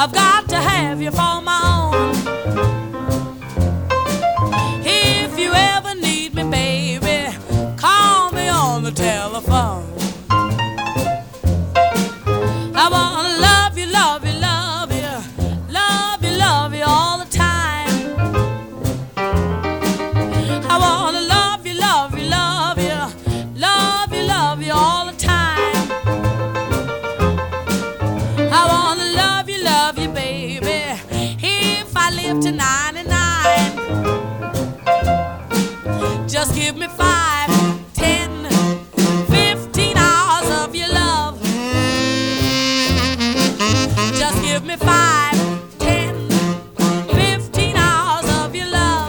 I've got to have you for my own. If you ever need me, baby, call me on the telephone. I wanna love you, love you, love you, love you, love you all the time. I wanna love you, love you, love you, love you, love you all the time. I wanna love you, baby, if I live to 99. Just give me 5, 10, 15 hours of your love. Just give me 5, 10, 15 hours of your love.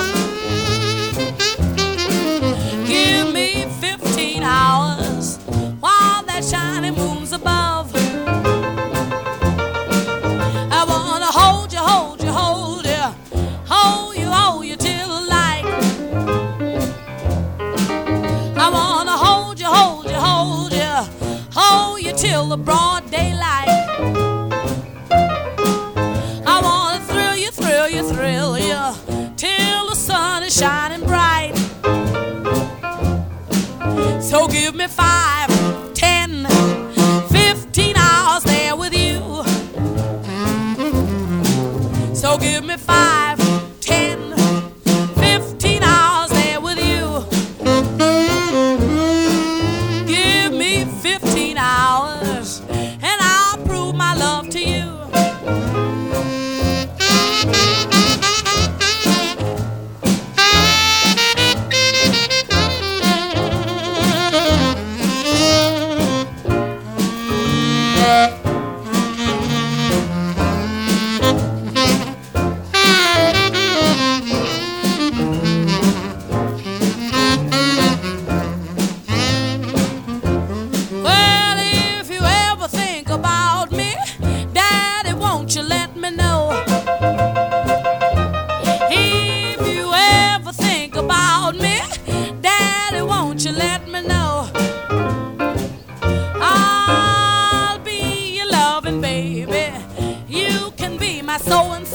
Give me 15 hours while that shining moon's above. I wanna hold you, hold you, hold you, hold you, hold you till the light. I wanna hold you, hold you, hold you, hold you till the broad daylight. I wanna thrill you, thrill you, thrill you till the sun is shining bright. So give me 5, 10, 15 hours there with you. So give me 5, 10, 15 hours there with you. Give me 15 hours and I'll prove my love to you. Well, if you ever think about me, Daddy, won't you let me know? If you ever think about me, Daddy, won't you let me know? I'll be your loving baby. You can be my so-and-so.